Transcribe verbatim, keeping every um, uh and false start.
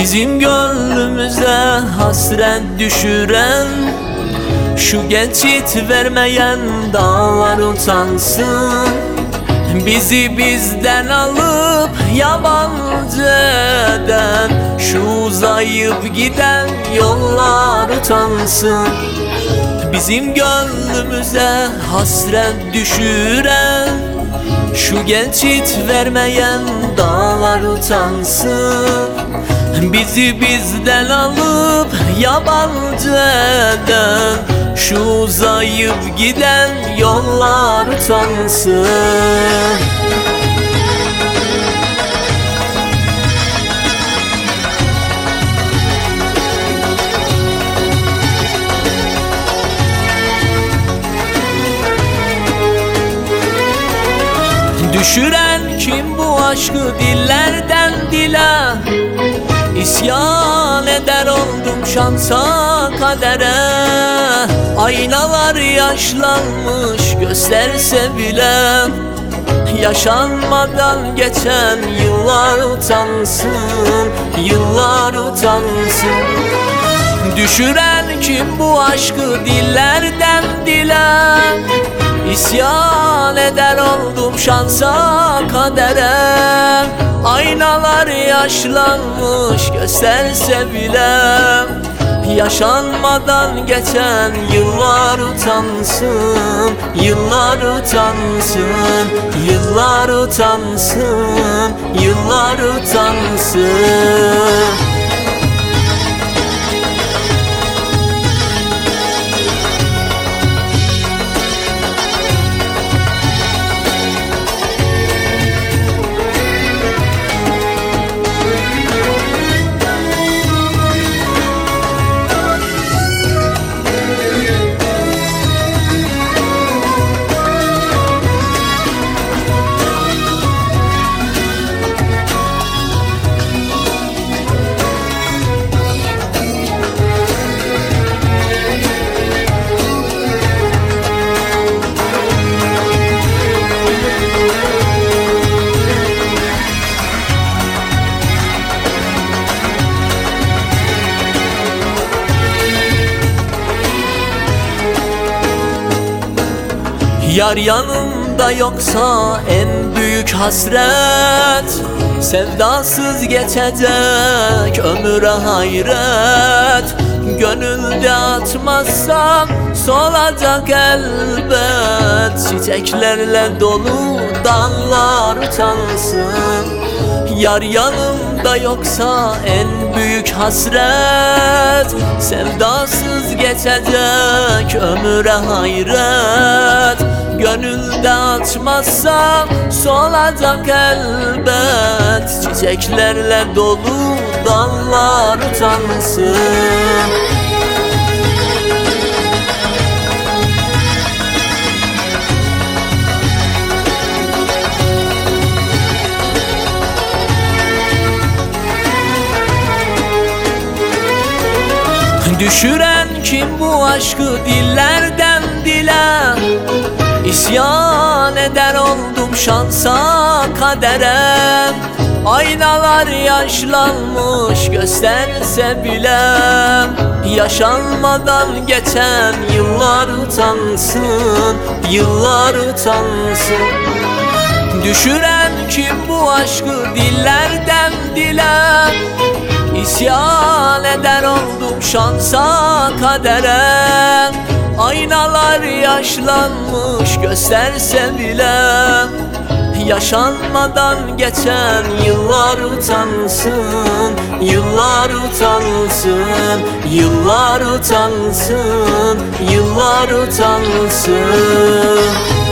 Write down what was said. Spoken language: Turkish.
Bizim gönlümüze hasret düşüren, şu geçit vermeyen dağlar utansın. Bizi bizden alıp yabancı eden, şu uzayıp giden yollar utansın. Bizim gönlümüze hasret düşüren, şu geçit vermeyen dağlar utansın. Bizi bizden alıp yabancı eden, şu uzayıp giden yollar utansın. Düşüren kim bu aşkı dillerden dile? İsyan eder oldum şansa kadere. Aynalar yaşlanmış gösterse bile, yaşanmadan geçen yıllar utansın, yıllar utansın. Düşüren kim bu aşkı dillerden dile? İsyan eder oldum şansa kadere. Aynalar yaşlanmış gösterse bile, yaşanmadan geçen yıllar utansın, yıllar utansın, yıllar utansın, yıllar utansın. Yar yanımda yoksa en büyük hasret, sevdasız geçecek ömüre hayret. Gönülde atmazsam solacak elbet, çiçeklerle dolu dallar utansın. Yar yanımda yoksa en büyük hasret, sevdasız geçecek ömüre hayret. Gönülde açmazsam solacak elbet, çiçeklerle dolu dallar utansın. Düşüren kim bu aşkı dillerden dile? İsyan eder oldum şansa kadere. Aynalar yaşlanmış gösterse bile, yaşanmadan geçen yıllar utansın, yıllar utansın. Düşüren kim bu aşkı dillerden dile? İsyan eder oldum şansa kadere. Aynalar yaşlanmış gösterse bile, yaşanmadan geçen yıllar utansın, yıllar utansın, yıllar utansın, yıllar utansın.